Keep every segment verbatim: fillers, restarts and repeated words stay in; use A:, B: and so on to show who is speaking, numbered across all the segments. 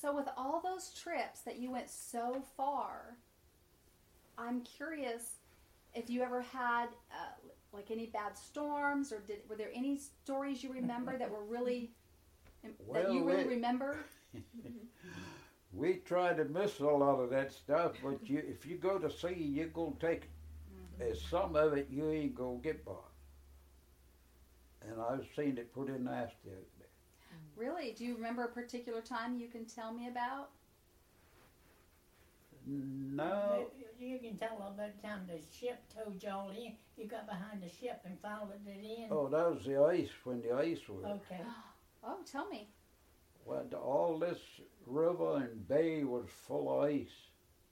A: So with all those trips that you went so far, I'm curious if you ever had uh, like any bad storms, or did were there any stories you remember that were really
B: well,
A: that you really
B: we,
A: remember?
B: We try to miss a lot of that stuff, but you, if you go to sea, you're gonna take it. Mm-hmm. Some of it you ain't gonna get by, and I've seen it pretty nasty out there.
A: Really? Do you remember a particular time you can tell me about?
B: No.
C: You can tell about the time the ship towed y'all in. You got behind the ship and followed it in.
B: Oh, that was the ice, when the ice was.
C: Okay.
A: Oh, tell me.
B: Well, all this river and bay was full of ice.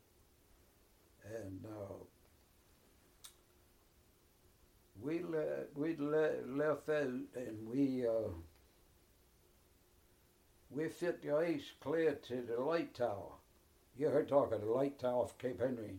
B: And uh, we le- we le- left out, and we uh, we fit the ice clear to the light tower. You heard talk of the light tower of Cape Henry.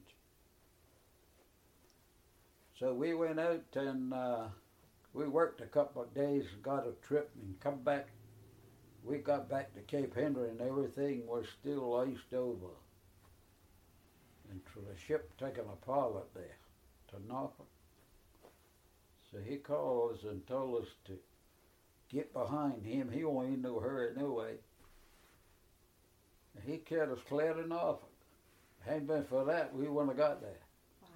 B: So we went out and uh, we worked a couple of days, got a trip, and come back. We got back to Cape Henry and everything was still iced over. And so the ship taking a pilot there to Norfolk. So he called us and told us to get behind him. He wasn't in no hurry anyway. And he carried us clear to Norfolk. Hadn't been for that, we wouldn't have got there.
A: Wow.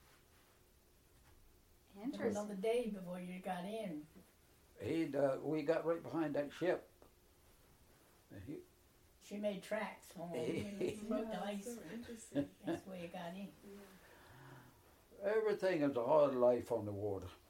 C: It was
A: Interesting.
C: another day before you got in.
B: He'd, uh, we got right behind that ship. And he,
C: She made tracks for him. You broke the ice.
D: So interesting.
C: That's where you got in.
B: everything is a hard life on the water.